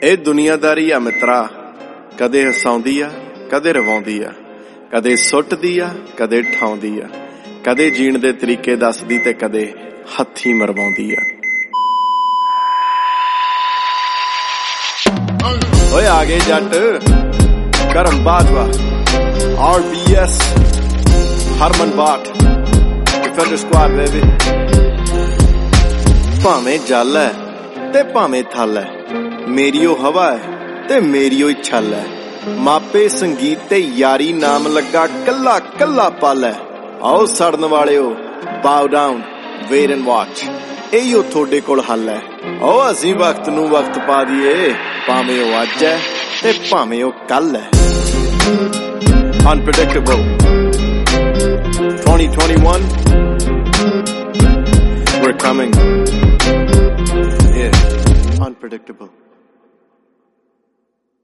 ਇਹ ਦੁਨੀਆਦਾਰੀ ਆ ਮਿੱਤਰਾ, ਕਦੇ ਹਸਾਉਂਦੀ ਆ ਕਦੇ ਰਵਾਉਂਦੀ ਆ, ਕਦੇ ਸੁੱਟਦੀ ਆ ਕਦੇ ਠਾਉਂਦੀ ਆ, ਕਦੇ ਜੀਣ ਦੇ ਤਰੀਕੇ ਦੱਸਦੀ ਤੇ ਕਦੇ ਹੱਥੀਂ ਮਰਵਾਉਂਦੀ ਆ। ਓਏ ਆ ਗਏ ਜੱਟ Karam Bajwa, RBS Harman Batt, defender squad baby. ਭਾਵੇਂ ਜਲ ਹੈ ਤੇ ਭਾਵੇਂ ਥਲ ਹੈ, ਮੇਰੀ ਉਹ ਹਵਾ ਹੈ ਤੇ ਮੇਰੀ ਉਹ ਛਲ ਹੈ। ਮਾਪੇ ਸੰਗੀਤ ਤੇ ਯਾਰੀ ਨਾਮ ਲੱਗਾ ਕੱਲਾ ਕੱਲਾ ਪਲ ਹੈ। ਆਓ ਸੜਨ ਵਾਲਿਓ bow down, wait and watch, ਇਹੋ ਤੁਹਾਡੇ ਕੋਲ ਹੱਲ ਹੈ। ਆਓ ਅਸੀਂ ਵਕਤ ਨੂੰ ਵਕਤ ਪਾ ਦਈਏ, ਭਾਵੇਂ ਉਹ ਅੱਜ ਹੈ ਤੇ ਭਾਵੇਂ ਉਹ ਕੱਲ ਹੈ। Unpredictable 2021, we're coming. Yeah, unpredictable.